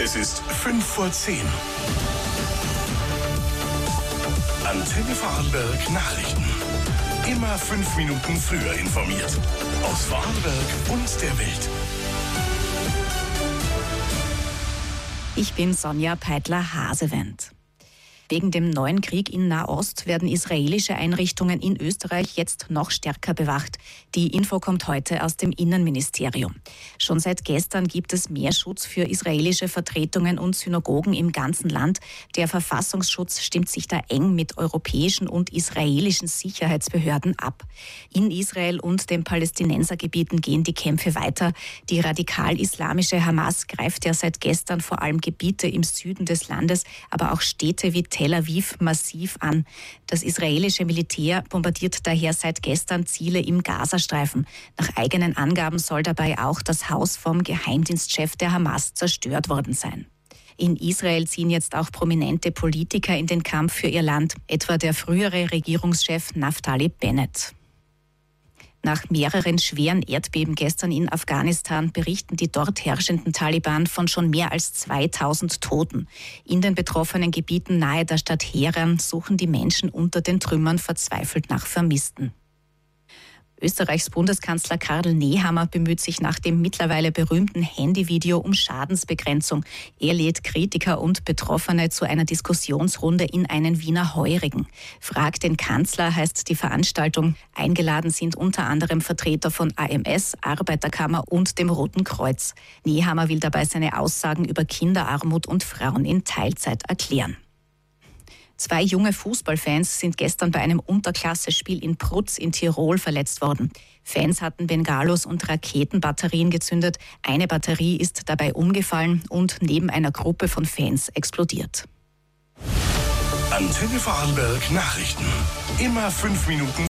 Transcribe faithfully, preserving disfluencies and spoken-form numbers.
Es ist fünf vor zehn. Antenne Vorarlberg Nachrichten. Immer fünf Minuten früher informiert. Aus Vorarlberg und der Welt. Ich bin Sonja Peitler-Hasewend. Wegen dem neuen Krieg in Nahost werden israelische Einrichtungen in Österreich jetzt noch stärker bewacht. Die Info kommt heute aus dem Innenministerium. Schon seit gestern gibt es mehr Schutz für israelische Vertretungen und Synagogen im ganzen Land. Der Verfassungsschutz stimmt sich da eng mit europäischen und israelischen Sicherheitsbehörden ab. In Israel und den Palästinensergebieten gehen die Kämpfe weiter. Die radikal-islamische Hamas greift ja seit gestern vor allem Gebiete im Süden des Landes, aber auch Städte wie Tel Aviv massiv an. Das israelische Militär bombardiert daher seit gestern Ziele im Gazastreifen. Nach eigenen Angaben soll dabei auch das Haus vom Geheimdienstchef der Hamas zerstört worden sein. In Israel ziehen jetzt auch prominente Politiker in den Kampf für ihr Land, etwa der frühere Regierungschef Naftali Bennett. Nach mehreren schweren Erdbeben gestern in Afghanistan berichten die dort herrschenden Taliban von schon mehr als zweitausend Toten. In den betroffenen Gebieten nahe der Stadt Heran suchen die Menschen unter den Trümmern verzweifelt nach Vermissten. Österreichs Bundeskanzler Karl Nehammer bemüht sich nach dem mittlerweile berühmten Handyvideo um Schadensbegrenzung. Er lädt Kritiker und Betroffene zu einer Diskussionsrunde in einen Wiener Heurigen. Frag den Kanzler heißt die Veranstaltung. Eingeladen sind unter anderem Vertreter von A M S, Arbeiterkammer und dem Roten Kreuz. Nehammer will dabei seine Aussagen über Kinderarmut und Frauen in Teilzeit erklären. Zwei junge Fußballfans sind gestern bei einem Unterklassespiel in Prutz in Tirol verletzt worden. Fans hatten Bengalos und Raketenbatterien gezündet. Eine Batterie ist dabei umgefallen und neben einer Gruppe von Fans explodiert. Antenne Vorarlberg Nachrichten. Immer fünf Minuten